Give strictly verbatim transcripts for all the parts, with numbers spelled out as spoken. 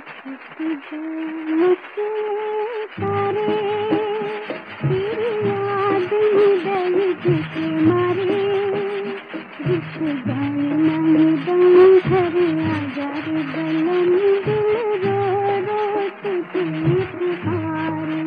मुझे तारे तेरी याद में दर्द के मारे रुक जाए नहीं दम घर आजा रे बलन दिल रो रो तुझे पुकारे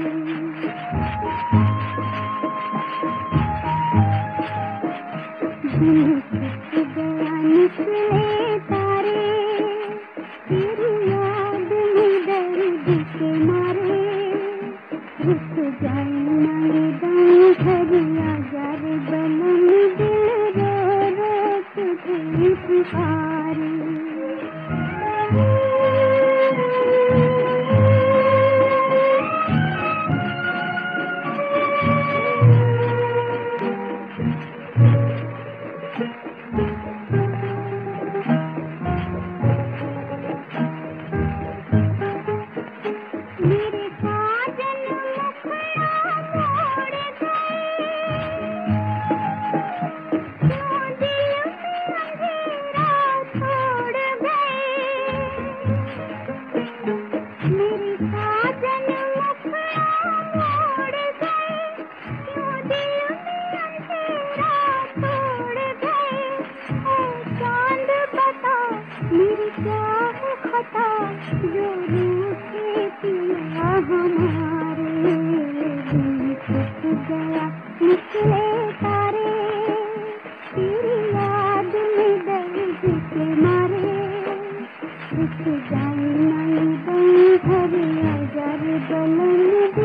दिन छुप गया निकले तारे तेरी याद में दर्द के मारे रुक जाए नहीं दम घर आजा रे बलन दिल रो रो तुझे पुकारे मेरे साजन मुखड़ा मोड़ गए क्यों दिल में अंधेरा छोड़ गए मेरे साजन मुखड़ा मोड़ गए क्यों दिल में अंधेरा छोड़ गए ओ चांद बता मेरी क्या है खता जो रूठे पिया हमारे दिन छुप गया निकले तारे तेरी याद में दर्द के मारे रुक जाए नहीं दम घर आजा रे बलन